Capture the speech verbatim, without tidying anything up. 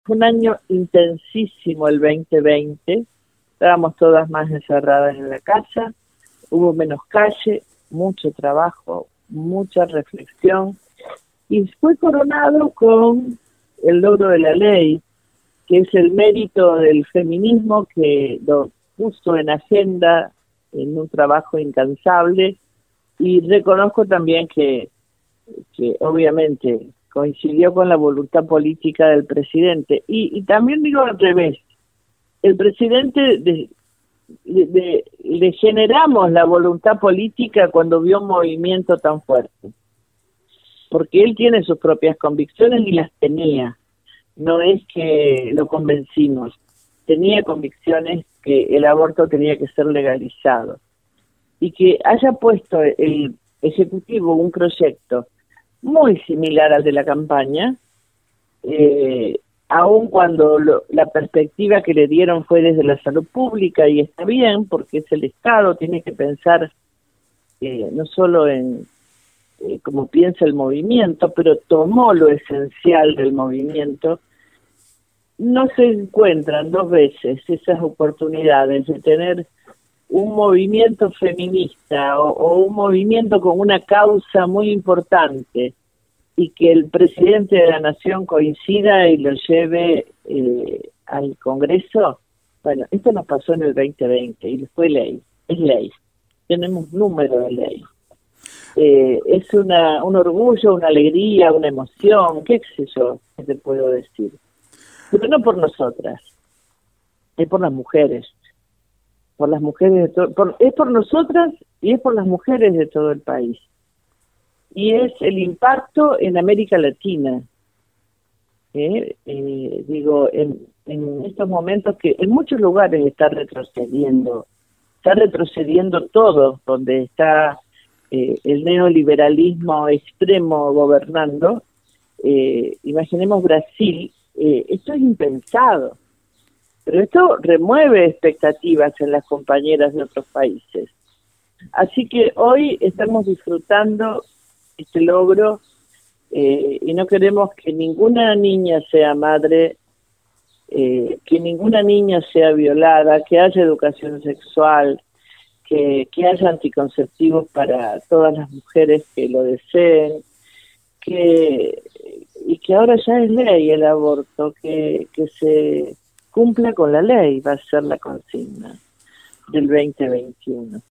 Fue un año intensísimo el veinte veinte, estábamos todas más encerradas en la casa, hubo menos calle, mucho trabajo, mucha reflexión, y fue coronado con el logro de la ley, que es el mérito del feminismo que lo puso en agenda en un trabajo incansable, y reconozco también que, que obviamente coincidió con la voluntad política del presidente. Y, y también digo al revés, el presidente de, de, de, le generamos la voluntad política cuando vio un movimiento tan fuerte, porque él tiene sus propias convicciones y las tenía, no es que lo convencimos, tenía convicciones que el aborto tenía que ser legalizado, y que haya puesto el Ejecutivo un proyecto muy similar al de la campaña, eh, aun cuando lo, la perspectiva que le dieron fue desde la salud pública, y está bien, porque es el Estado, tiene que pensar eh, no solo en eh, cómo piensa el movimiento, pero tomó lo esencial del movimiento. No se encuentran dos veces esas oportunidades de tener un movimiento feminista o, o un movimiento con una causa muy importante y que el presidente de la Nación coincida y lo lleve eh, al Congreso. Bueno, esto nos pasó en el veinte veinte y fue ley, es ley, tenemos número de ley. Eh, es una un orgullo, una alegría, una emoción, qué sé yo, qué te puedo decir. Pero no por nosotras, es por las mujeres. por las mujeres de todo, por, es por nosotras y es por las mujeres de todo el país. Y es el impacto en América Latina. ¿eh? Eh, digo, en, en estos momentos que en muchos lugares está retrocediendo, está retrocediendo todo, donde está eh, el neoliberalismo extremo gobernando. Eh, imaginemos Brasil, eh, esto es impensado. Pero esto remueve expectativas en las compañeras de otros países. Así que hoy estamos disfrutando este logro eh, y no queremos que ninguna niña sea madre, eh, que ninguna niña sea violada, que haya educación sexual, que, que haya anticonceptivos para todas las mujeres que lo deseen, que y que ahora ya es ley el aborto, que, que se cumpla con la ley, va a ser la consigna del veinte veintiuno.